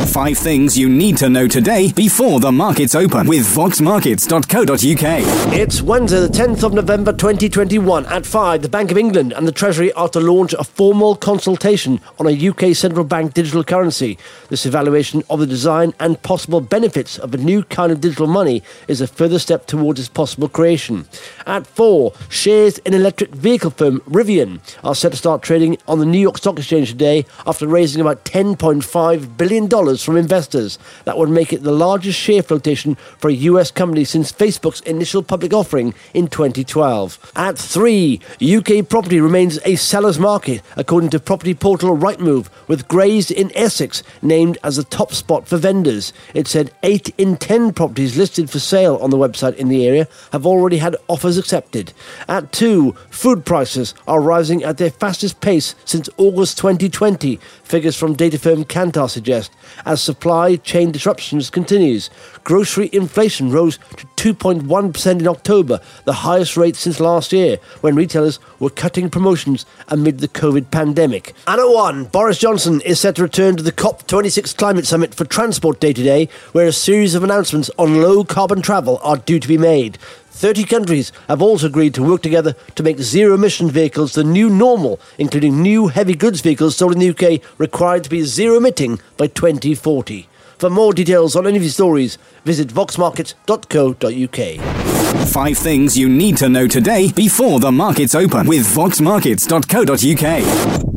5 things you need to know today before the markets open with voxmarkets.co.uk. It's Wednesday, the 10th of November 2021. At 5, the Bank of England and the Treasury are to launch a formal consultation on a UK central bank digital currency. This evaluation of the design and possible benefits of a new kind of digital money is a further step towards its possible creation. At 4, shares in electric vehicle firm Rivian are set to start trading on the New York Stock Exchange today after raising about $10.5 billion from investors. That would make it the largest share flotation for a US company since Facebook's initial public offering in 2012. At 3, UK property remains a seller's market, according to property portal Rightmove, with Grays in Essex named as the top spot for vendors. It said 8 in 10 properties listed for sale on the website in the area have already had offers accepted. At 2, food prices are rising at their fastest pace since August 2020, figures from data firm Kantar suggest, as supply chain disruptions continues. Grocery inflation rose to 2.1% in October, the highest rate since last year, when retailers were cutting promotions amid the COVID pandemic. And at 1, Boris Johnson is set to return to the COP26 climate summit for Transport Day today, where a series of announcements on low-carbon travel are due to be made. 30 countries have also agreed to work together to make zero-emission vehicles the new normal, including new heavy goods vehicles sold in the UK required to be zero-emitting by 2040. For more details on any of these stories, visit voxmarkets.co.uk. 5 things you need to know today before the markets open with voxmarkets.co.uk.